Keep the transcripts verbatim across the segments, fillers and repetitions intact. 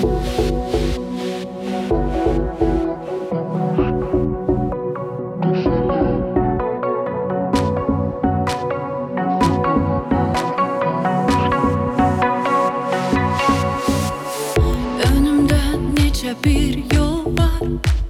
Bir yol var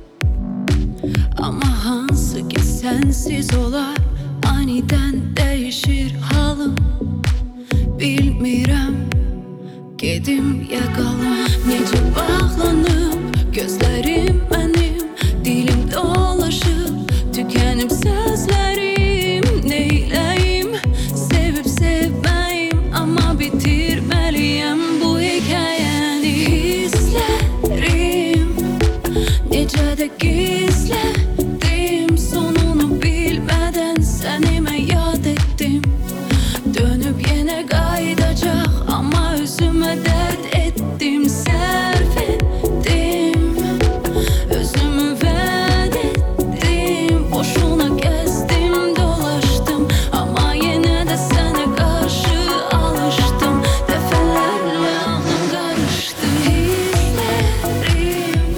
ama hansı ki sensiz olar. Aniden değişir halım, bilmirəm gedim ya qalım. Necə bağlanıb gözlərim mənim, dilim dolaşıb tükənib sözlərim. Neyləyim sevib sevməyim, amma bitirməliyəm bu hekayəni. Hisslərim necə də gizlədim, sonunu bilmədən sənimə yad etdim. Dönüb yenə qayıdacaq, amma özümə dərd etdim. Sərf etdim, özümü vəd etdim. Boşuna gəzdim, dolaşdım, amma yenə də sənə qarşı alışdım. Dəfələrlə ağlım qarışdı. Hisslərim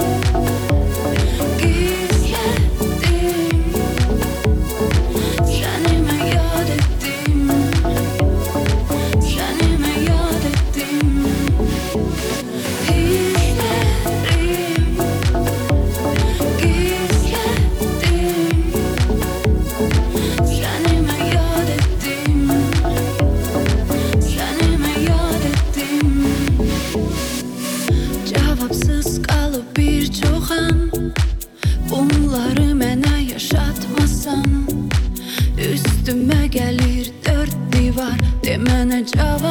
gizlətdim, sənimə yad etdim, sənimə yad etdim. Hisslərim gizlətdim, sənimə yad etdim, sənimə yad etdim. Cavabsız qalıb bir çox an, bunları mənə yaşatmasan. Üstümə gəlir dörd divar, de mənə cavab